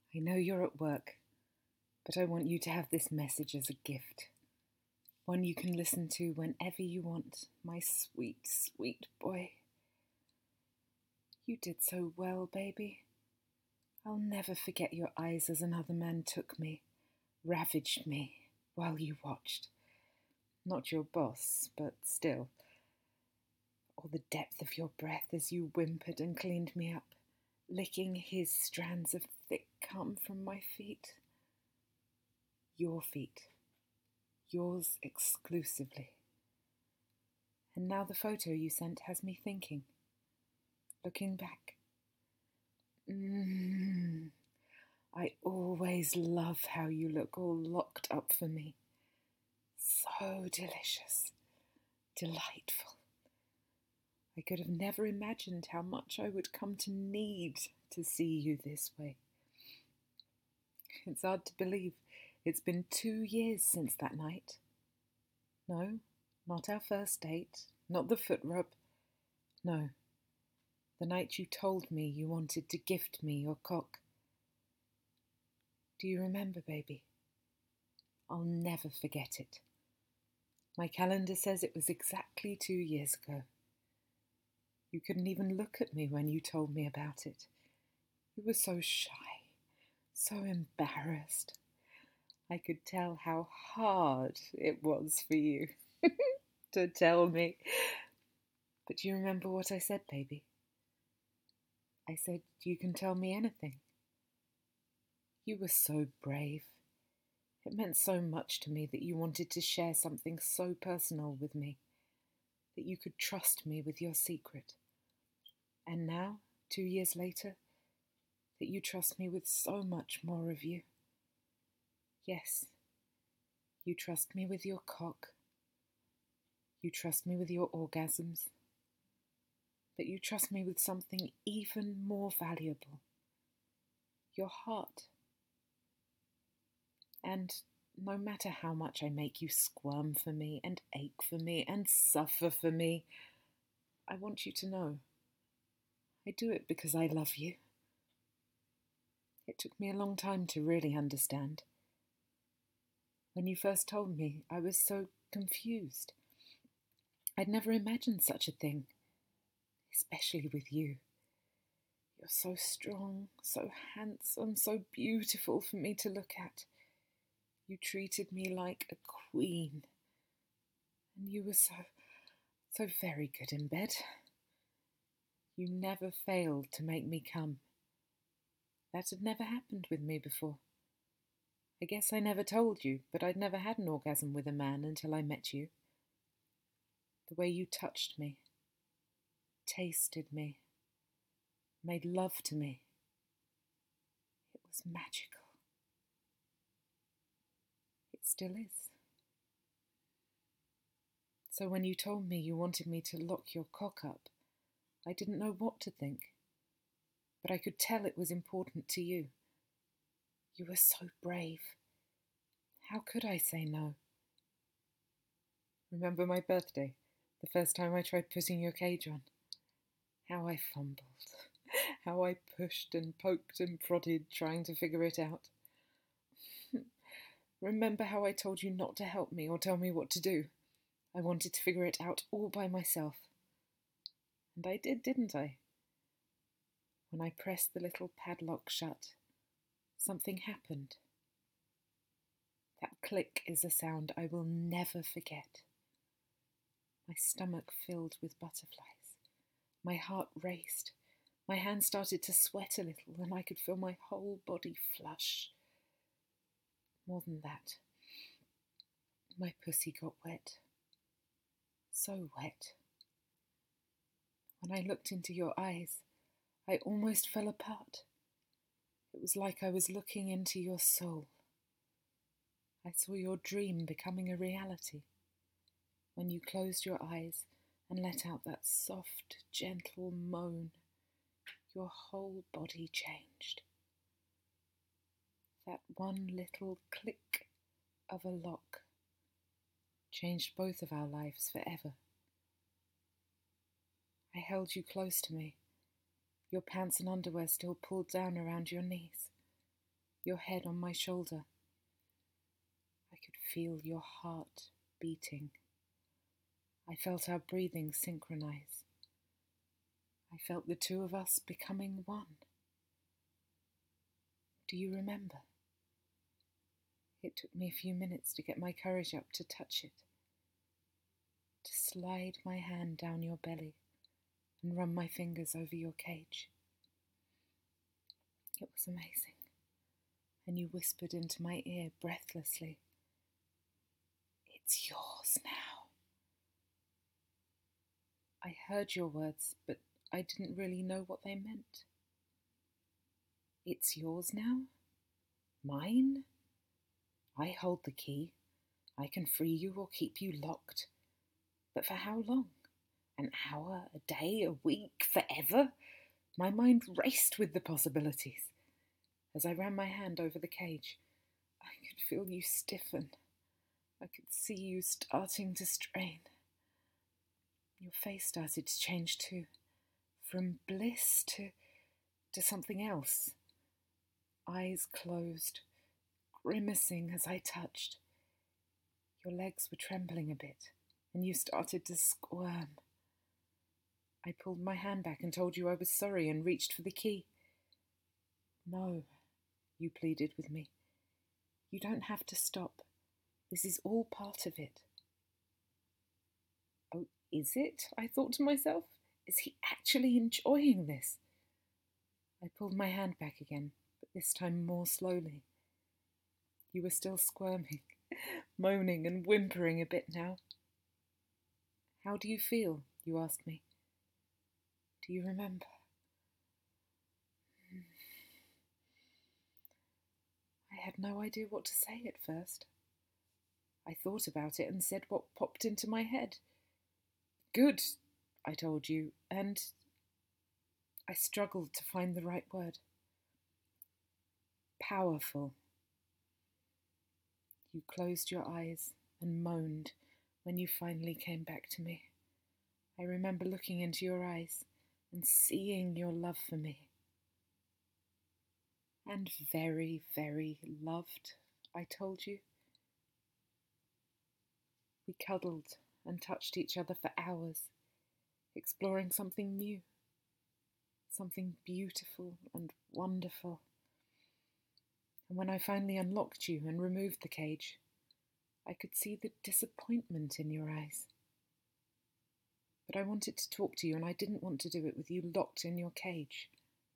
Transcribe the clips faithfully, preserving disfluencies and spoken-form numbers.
I know you're at work, but I want you to have this message as a gift. One you can listen to whenever you want, my sweet, sweet boy. You did so well, baby. I'll never forget your eyes as another man took me, ravaged me, while you watched. Not your boss, but still. Or the depth of your breath as you whimpered and cleaned me up, licking his strands of thick cum from my feet. Your feet. Yours exclusively. And now the photo you sent has me thinking, looking back. Mmm, I always love how you look all locked up for me. So delicious, delightful. I could have never imagined how much I would come to need to see you this way. It's hard to believe it's been two years since that night. No, not our first date, not the foot rub. No, the night you told me you wanted to gift me your cock. Do you remember, baby? I'll never forget it. My calendar says it was exactly two years ago. You couldn't even look at me when you told me about it. You were so shy, so embarrassed. I could tell how hard it was for you to tell me. But do you remember what I said, baby? I said, you can tell me anything. You were so brave. It meant so much to me that you wanted to share something so personal with me, that you could trust me with your secret. And now, two years later, that you trust me with so much more of you. Yes, you trust me with your cock. You trust me with your orgasms. But you trust me with something even more valuable. Your heart. And no matter how much I make you squirm for me and ache for me and suffer for me, I want you to know I do it because I love you. It took me a long time to really understand. When you first told me, I was so confused. I'd never imagined such a thing, especially with you. You're so strong, so handsome, so beautiful for me to look at. You treated me like a queen, and you were so, so very good in bed. You never failed to make me come. That had never happened with me before. I guess I never told you, but I'd never had an orgasm with a man until I met you. The way you touched me, tasted me, made love to me. It was magical. It still is. So when you told me you wanted me to lock your cock up, I didn't know what to think. But I could tell it was important to you. You were so brave. How could I say no? Remember my birthday, the first time I tried putting your cage on? How I fumbled, how I pushed and poked and prodded trying to figure it out. Remember how I told you not to help me or tell me what to do? I wanted to figure it out all by myself. And I did, didn't I? When I pressed the little padlock shut, something happened. That click is a sound I will never forget. My stomach filled with butterflies. My heart raced. My hands started to sweat a little, and I could feel my whole body flush. More than that, my pussy got wet. So wet. When I looked into your eyes, I almost fell apart. It was like I was looking into your soul. I saw your dream becoming a reality. When you closed your eyes and let out that soft, gentle moan, your whole body changed. That one little click of a lock changed both of our lives forever. I held you close to me, your pants and underwear still pulled down around your knees. your head on my shoulder. I could feel your heart beating. I felt our breathing synchronize. I felt the two of us becoming one. Do you remember? It took me a few minutes to get my courage up to touch it, to slide my hand down your belly and run my fingers over your cage. It was amazing. And you whispered into my ear breathlessly, "It's yours now." I heard your words, but I didn't really know what they meant. It's yours now? Mine? I hold the key. I can free you or keep you locked. But for how long? An hour, a day, a week, forever? My mind raced with the possibilities. As I ran my hand over the cage, I could feel you stiffen. I could see you starting to strain. Your face started to change too, from bliss to, to something else. Eyes closed, grimacing as I touched. Your legs were trembling a bit, and you started to squirm. I pulled my hand back and told you I was sorry and reached for the key. "No," you pleaded with me. "You don't have to stop. This is all part of it." Oh, is it? I thought to myself. Is he actually enjoying this? I pulled my hand back again, but this time more slowly. You were still squirming, moaning and whimpering a bit now. "How do you feel?" you asked me. "Do you remember?" I had no idea what to say at first. I thought about it and said what popped into my head. "Good," I told you, and I struggled to find the right word. "Powerful." You closed your eyes and moaned when you finally came back to me. I remember looking into your eyes and seeing your love for me. "And very, very loved," I told you. We cuddled and touched each other for hours, exploring something new, something beautiful and wonderful. And when I finally unlocked you and removed the cage, I could see the disappointment in your eyes. But I wanted to talk to you, and I didn't want to do it with you locked in your cage.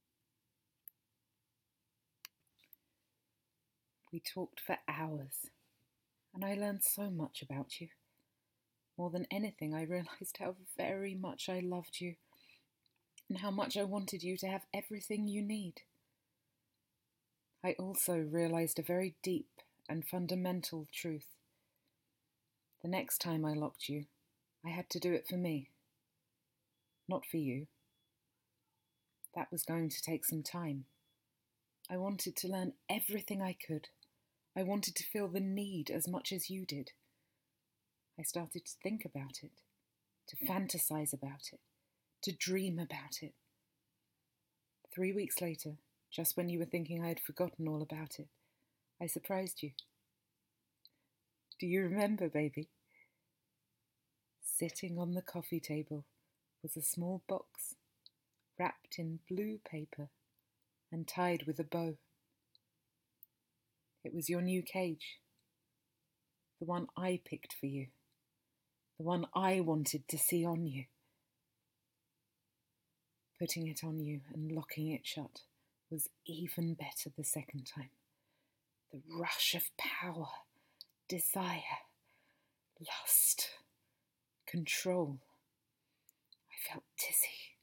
We talked for hours, and I learned so much about you. More than anything, I realised how very much I loved you, and how much I wanted you to have everything you need. I also realised a very deep and fundamental truth. The next time I locked you, I had to do it for me, not for you. That was going to take some time. I wanted to learn everything I could. I wanted to feel the need as much as you did. I started to think about it, to fantasize about it, to dream about it. Three weeks later, just when you were thinking I had forgotten all about it, I surprised you. Do you remember, baby? Sitting on the coffee table was a small box, wrapped in blue paper and tied with a bow. It was your new cage, the one I picked for you, the one I wanted to see on you. Putting it on you and locking it shut was even better the second time. The rush of power, desire, lust, control. I felt dizzy.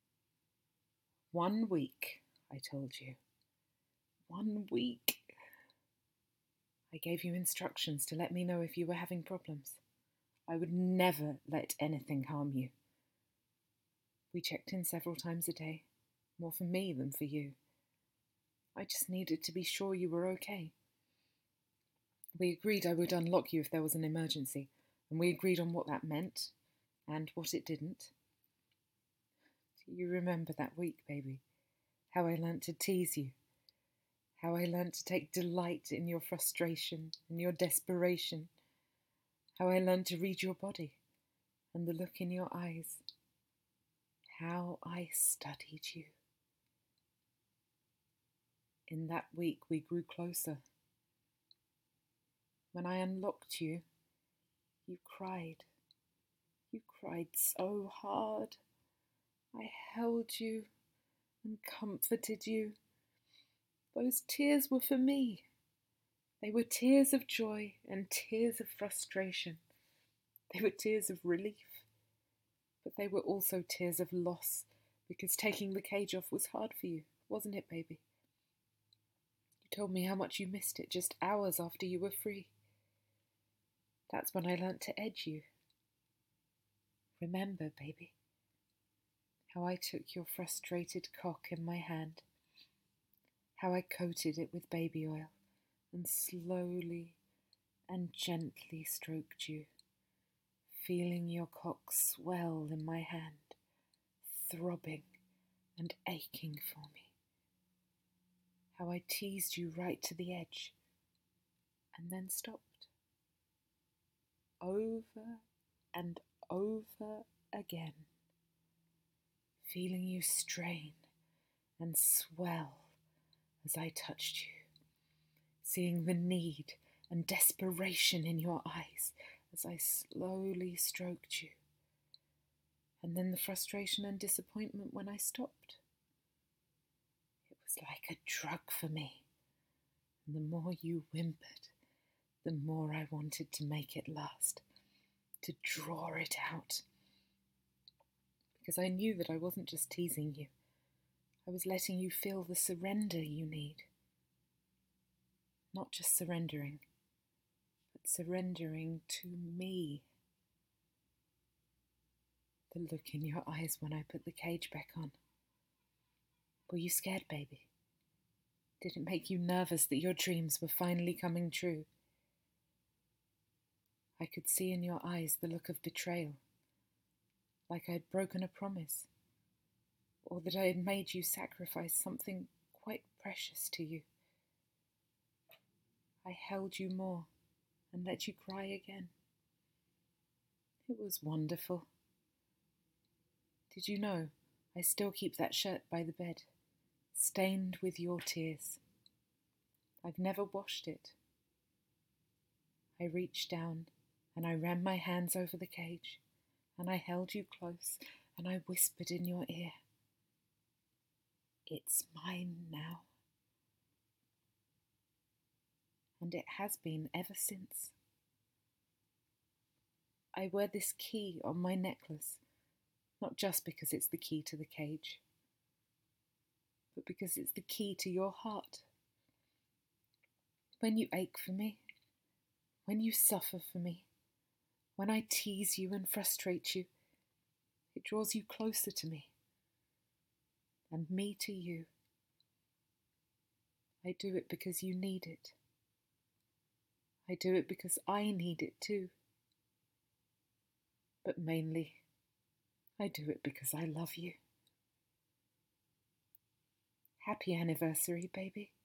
One week, I told you. One week. I gave you instructions to let me know if you were having problems. I would never let anything harm you. We checked in several times a day, more for me than for you. I just needed to be sure you were okay. We agreed I would unlock you if there was an emergency, and we agreed on what that meant, and what it didn't. Do you remember that week, baby? How I learnt to tease you? How I learnt to take delight in your frustration and your desperation. How I learnt to read your body and the look in your eyes. How I studied you. In that week we grew closer. When I unlocked you, you cried. You cried so hard. I held you and comforted you. Those tears were for me. They were tears of joy and tears of frustration. They were tears of relief, but they were also tears of loss, because taking the cage off was hard for you, wasn't it, baby? You told me how much you missed it just hours after you were free. That's when I learnt to edge you. Remember, baby, how I took your frustrated cock in my hand, how I coated it with baby oil and slowly and gently stroked you, feeling your cock swell in my hand, throbbing and aching for me. How I teased you right to the edge and then stopped. Over and over again, feeling you strain and swell as I touched you, seeing the need and desperation in your eyes as I slowly stroked you, and then the frustration and disappointment when I stopped. It was like a drug for me, and the more you whimpered, the more I wanted to make it last, to draw it out, because I knew that I wasn't just teasing you. I was letting you feel the surrender you need. Not just surrendering, but surrendering to me. The look in your eyes when I put the cage back on. Were you scared, baby? Did it make you nervous that your dreams were finally coming true? I could see in your eyes the look of betrayal, like I'd broken a promise, or that I had made you sacrifice something quite precious to you. I held you more and let you cry again. It was wonderful. Did you know I still keep that shirt by the bed, stained with your tears? I've never washed it. I reached down and I ran my hands over the cage, and I held you close and I whispered in your ear, "It's mine now." And it has been ever since. I wear this key on my necklace, not just because it's the key to the cage, but because it's the key to your heart. When you ache for me, when you suffer for me, when I tease you and frustrate you, it draws you closer to me, and me to you. I do it because you need it. I do it because I need it too. But mainly, I do it because I love you. Happy anniversary, baby.